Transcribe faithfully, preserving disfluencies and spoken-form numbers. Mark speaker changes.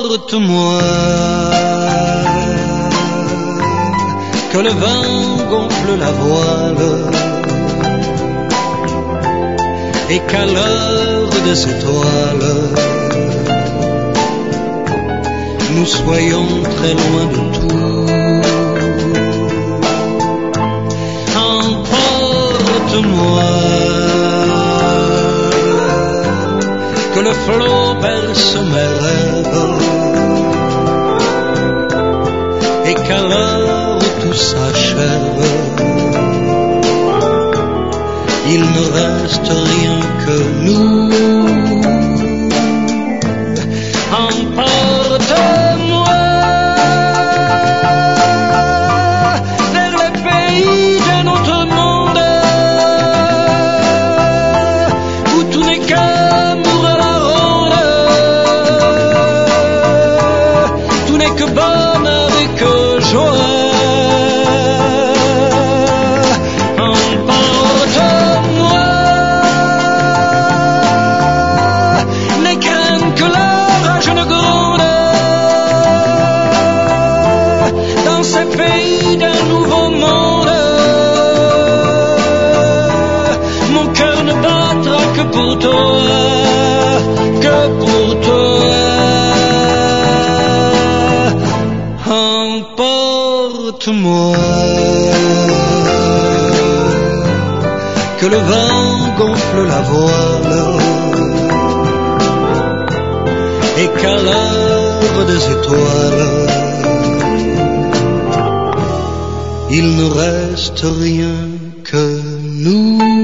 Speaker 1: Emporte-moi, que le vent gonfle la voile, et qu'à l'heure des étoiles, nous soyons très loin de tout. Emporte-moi, que le flot berce mes rêves, et qu'à l'heure où tout s'achève, il ne reste rien que nous. Emporte-moi vers les pays d'un autre monde, où tout n'est qu'amour à la ronde, tout n'est que bonheur et que joie. Pour toi, que pour toi, emporte-moi, que le vent gonfle la voile, et qu'à l'heure des étoiles, il ne reste rien que nous.